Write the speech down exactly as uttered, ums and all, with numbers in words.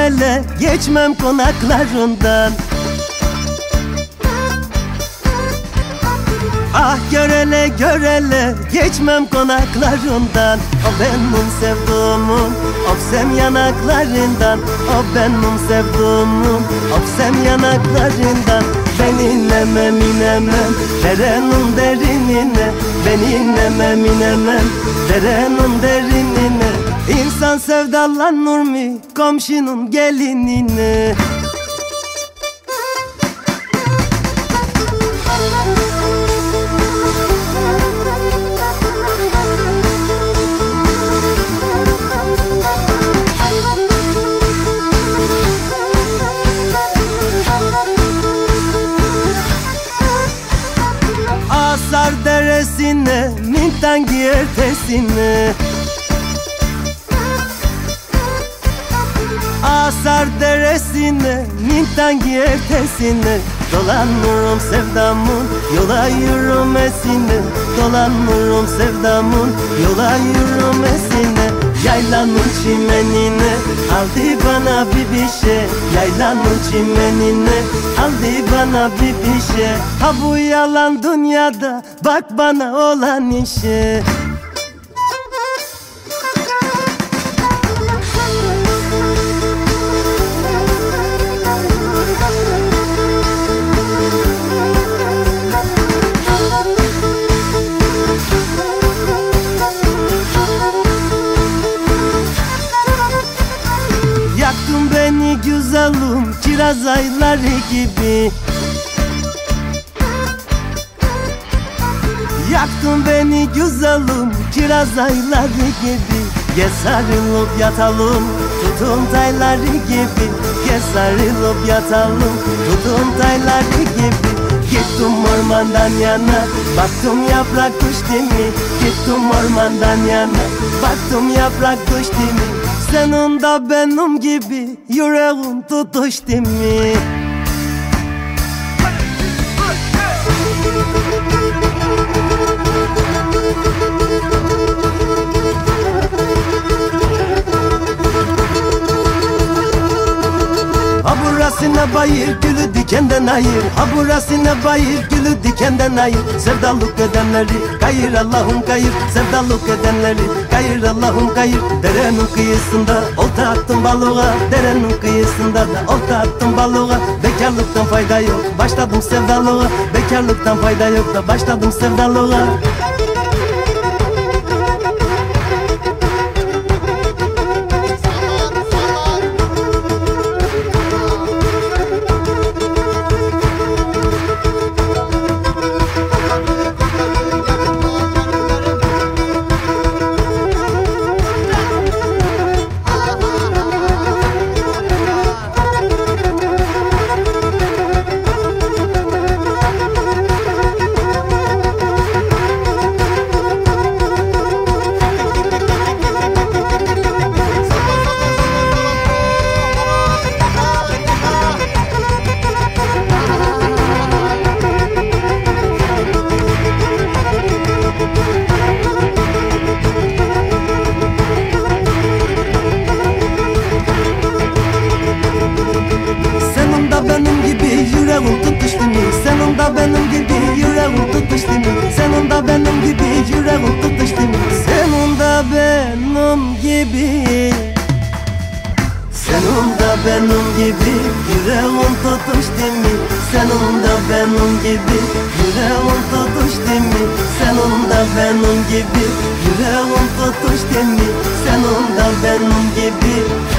hele geçmem konaklarından. Ah görele görele geçmem konaklarından. O benim sevduğumun öpsem yanaklarından. O benim sevduğumun öpsem yanaklarından. Ben inemem inemem derenin derinine. Ben inemem inemem derenin derinine. İnsan sevdalanır mı komşunun gelinine? Asar deresine, mintan giyer tesine. Asar deresine, mintan giyer tesine. Dolanırım sevdamın yola yürümesine. Dolanırım sevdamın yola yürümesine. Yaylanın çimenine aldı bana bir bir şey. Yaylanın çimenine aldı bana bir bir şey. Ha bu yalan dünyada bak bana olan işe. Yaktın beni güzelim kiraz ayları gibi. Yaktın beni güzelim kiraz ayları gibi. Gel sarılıp yatalım tutun tayları gibi. Gel sarılıp yatalım tutun tayları gibi. Gittim ormandan yana baktım yaprak düştü mü? Gittim ormandan yana baktım yaprak düştü mü? Senin de benim gibi yüreğim tutuştu mu? Ha burasına bayır gülü dikenden ayır. Ha burasına bayır gülü dikenden ayır. Sevdalık edenleri kayır Allah'ım kayır. Sevdalık edenleri kayır Allah'ım kayır. Derenin kıyısında olta attım balığa. Derenin kıyısında da olta attım balığa. Bekarlıktan fayda yok başladım sevdalığa. Bekarlıktan fayda yok da başladım sevdalığa. Senin de benim gibi yüreğim tutuştu mu? Senin de benim gibi yüreğim tutuştu mu? Senin de benim gibi Senin de benim gibi yüreğim tutuştu mu? Senin de benim gibi yüreğim tutuştu mu? Senin de benim gibi yüreğim tutuştu mu? Senin de benim gibi